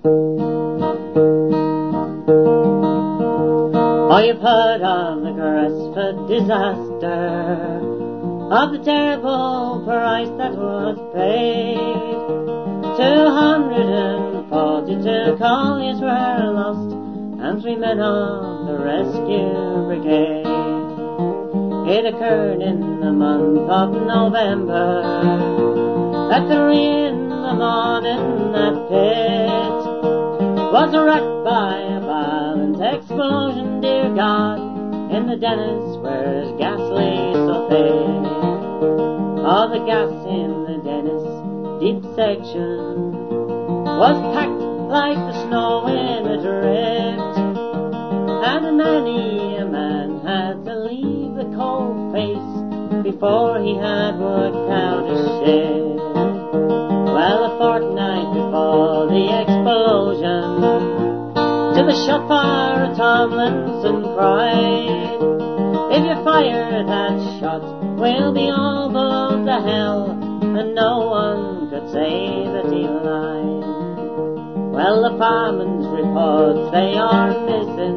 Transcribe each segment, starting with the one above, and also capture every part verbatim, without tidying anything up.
Oh, you've heard of the Gresford disaster, of the terrible price that was paid. Two hundred forty-two colliers were lost, and three men of the rescue brigade. It occurred in the month of November, at three in the morning that pit was wrecked by a violent explosion, dear God, in the Dennis where's gas lay so thick. All the gas in the Dennis deep section was packed like the snow in a drift, and many a man had to leave the cold face before he had worked out a shift. Well, a fortnight before the explosion, to the shot fire Tomlinson cried, if you fire that shot, we'll be all below the hell, and no one could say that he lied. Well, the fireman's reports, they are missing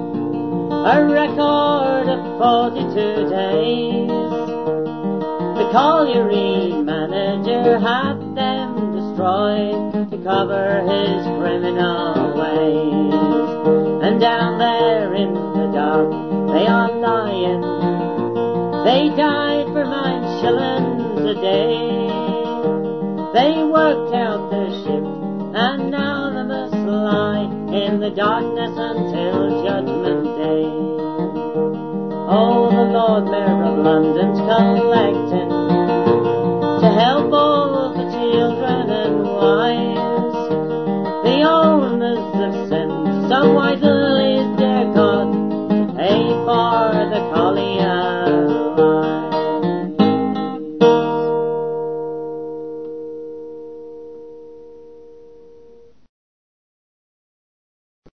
a record of forty-two days. The colliery manager had them destroyed to cover his criminal ways. And down there in the dark they are lying, they died for nine shillings a day. They worked out their shift, and now they must lie in the darkness until Judgment Day. Oh, the Lord Mayor of London's collecting to help all the children and wives. The owners have sent some wise